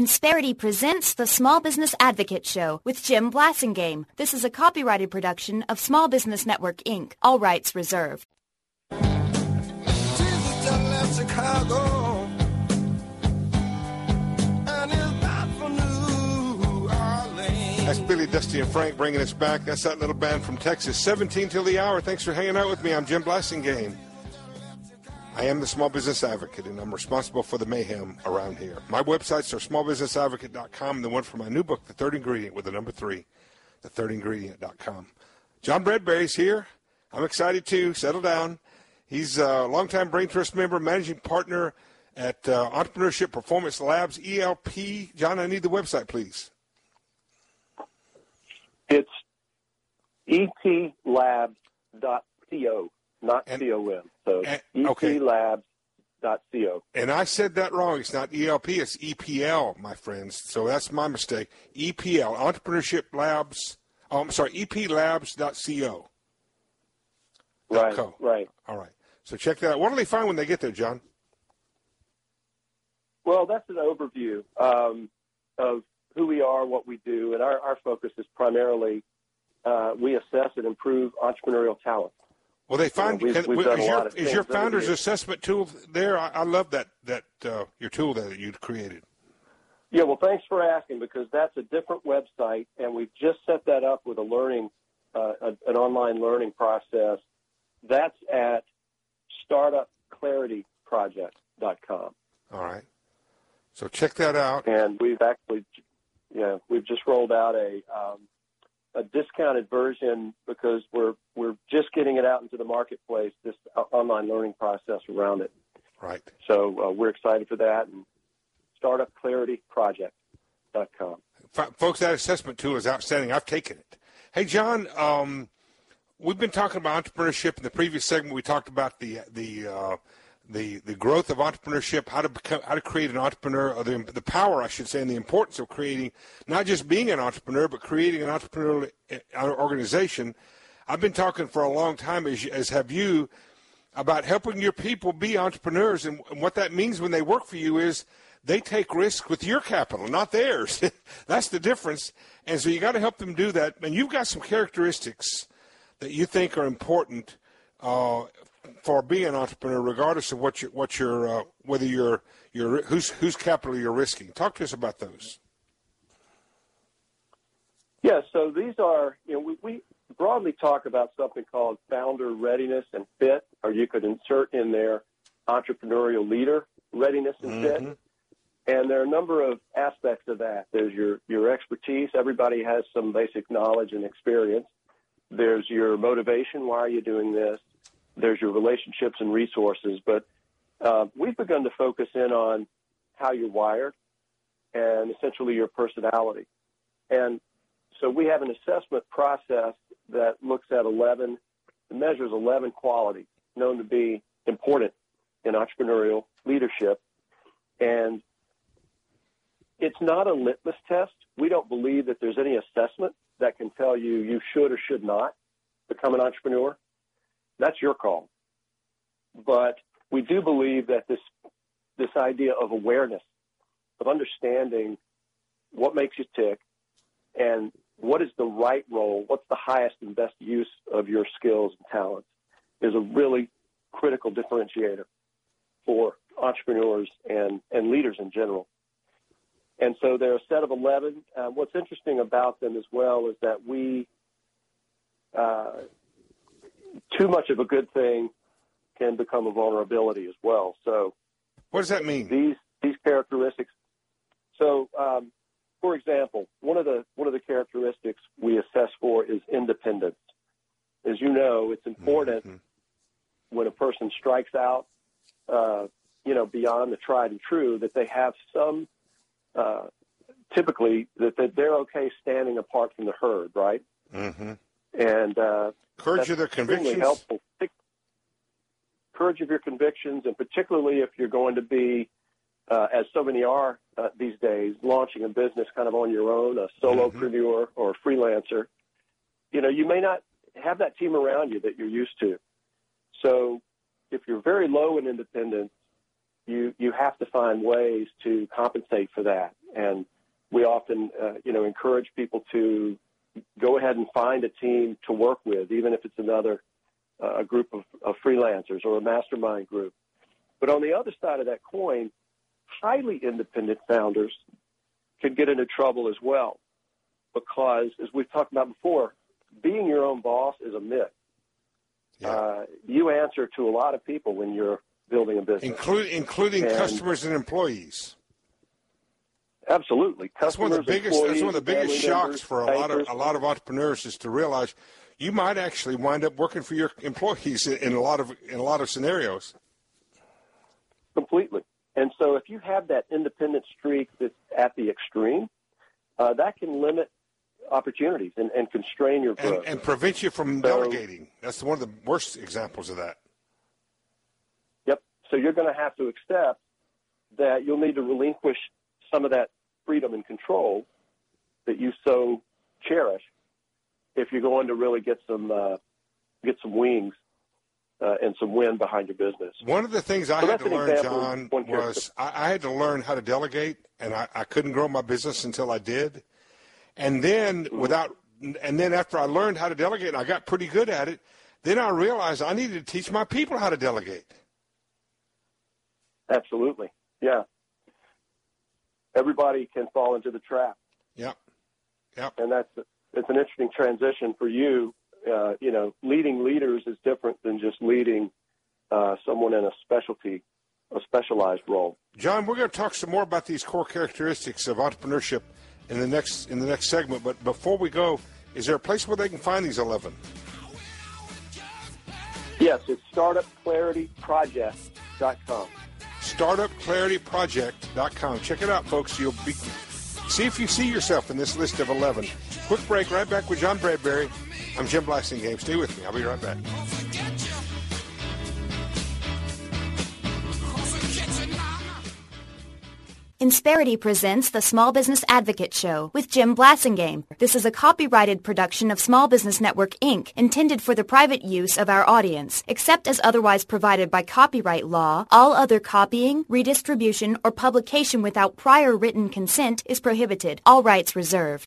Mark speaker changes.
Speaker 1: Insperity presents the Small Business Advocate Show with Jim Blasingame. This is a copyrighted production of Small Business Network, Inc. All rights reserved.
Speaker 2: Jesus just left Chicago, and is back for New Orleans.
Speaker 3: That's Billy, Dusty, and Frank bringing us back. That's that little band from Texas. 17 till the hour. Thanks for hanging out with me. I'm Jim Blasingame. I am the Small Business Advocate, and I'm responsible for the mayhem around here. My websites are smallbusinessadvocate.com, and the one for my new book, The Third Ingredient, with the number 3, thethirdingredient.com. John Bradbury's here. I'm excited to settle down. He's a longtime Brain Trust member, managing partner at Entrepreneurship Performance Labs, ELP. John, I need the website, please.
Speaker 4: It's eplabs.co. Not COM. So eplabs.co.
Speaker 3: And I said that wrong. It's not ELP, it's EPL, my friends. So that's my mistake. EPL, Entrepreneurship Labs. Oh, I'm sorry, eplabs.co.
Speaker 4: Right, right.
Speaker 3: All right. So check that out. What do they find when they get there, John?
Speaker 4: Well, that's an overview of who we are, what we do, and our focus is primarily we assess and improve entrepreneurial talent.
Speaker 3: Well, they find is your founder's assessment tool there? I love that your tool that you created.
Speaker 4: Yeah, well, thanks for asking, because that's a different website, and we've just set that up with an online learning process. That's at startupclarityproject.com.
Speaker 3: All right. So check that out.
Speaker 4: And we've just rolled out a discounted version because we're just getting it out into the marketplace, this online learning process around it.
Speaker 3: Right.
Speaker 4: So we're excited for that. And startupclarityproject.com.
Speaker 3: Folks, that assessment tool is outstanding. I've taken it. Hey, John, we've been talking about entrepreneurship. In the previous segment, we talked about the growth of entrepreneurship, how to create an entrepreneur, or the power, I should say, and the importance of creating, not just being an entrepreneur, but creating an entrepreneurial organization. I've been talking for a long time, as have you, about helping your people be entrepreneurs, and what that means when they work for you is they take risks with your capital, not theirs. That's the difference. And so you got to help them do that. And you've got some characteristics that you think are important for being an entrepreneur, regardless of whose capital you're risking. Talk to us about those.
Speaker 4: Yeah, so these are, we broadly talk about something called founder readiness and fit, or you could insert in there entrepreneurial leader readiness and fit. And there are a number of aspects of that. There's your expertise. Everybody has some basic knowledge and experience. There's your motivation. Why are you doing this? There's your relationships and resources. But we've begun to focus in on how you're wired and essentially your personality. And so we have an assessment process that looks at measures 11 qualities known to be important in entrepreneurial leadership. And it's not a litmus test. We don't believe that there's any assessment that can tell you should or should not become an entrepreneur. That's your call. But we do believe that this idea of awareness, of understanding what makes you tick and what is the right role, what's the highest and best use of your skills and talents, is a really critical differentiator for entrepreneurs and leaders in general. And so they're a set of 11. What's interesting about them as well is that too much of a good thing can become a vulnerability as well. So
Speaker 3: what does that mean?
Speaker 4: These characteristics. So, for example, one of the characteristics we assess for is independence. As you know, it's important when a person strikes out, beyond the tried and true, that they have some, typically that they're okay standing apart from the herd, right?
Speaker 3: Mm-hmm.
Speaker 4: And
Speaker 3: courage of their convictions.
Speaker 4: Helpful. Courage of your convictions, and particularly if you're going to be, as so many are these days, launching a business kind of on your own, a solopreneur or a freelancer. You may not have that team around you that you're used to. So if you're very low in independence, you have to find ways to compensate for that. And we often, encourage people to go ahead and find a team to work with, even if it's another a group of freelancers or a mastermind group. But on the other side of that coin, highly independent founders can get into trouble as well, because, as we've talked about before, being your own boss is a myth.
Speaker 3: Yeah.
Speaker 4: You answer to a lot of people when you're building a business,
Speaker 3: including customers and employees.
Speaker 4: Absolutely,
Speaker 3: that's one of the biggest shocks
Speaker 4: members,
Speaker 3: for a lot of entrepreneurs, is to realize you might actually wind up working for your employees in a lot of scenarios.
Speaker 4: Completely. And so, if you have that independent streak that's at the extreme, that can limit opportunities and constrain your growth
Speaker 3: and prevent you from delegating. That's one of the worst examples of that.
Speaker 4: Yep. So you're going to have to accept that you'll need to relinquish some of that freedom and control that you so cherish if you're going to really get some wings and some wind behind your business.
Speaker 3: One of the things I had to learn, John, was I had to learn how to delegate, and I couldn't grow my business until I did. And then after I learned how to delegate, and I got pretty good at it, then I realized I needed to teach my people how to delegate.
Speaker 4: Absolutely. Yeah. Everybody can fall into the trap.
Speaker 3: Yep.
Speaker 4: And it's an interesting transition for you. Leading leaders is different than just leading someone in a specialized role.
Speaker 3: John, we're going to talk some more about these core characteristics of entrepreneurship in the next segment. But before we go, is there a place where they can find these 11?
Speaker 4: Yes, it's StartupClarityProject.com.
Speaker 3: StartupClarityProject.com. Check it out, folks. See if you see yourself in this list of 11. Quick break. Right back with John Bradbury. I'm Jim Blasingame. Stay with me. I'll be right back.
Speaker 1: Insperity presents the Small Business Advocate Show with Jim Blasingame. This is a copyrighted production of Small Business Network, Inc., intended for the private use of our audience. Except as otherwise provided by copyright law, all other copying, redistribution, or publication without prior written consent is prohibited. All rights reserved.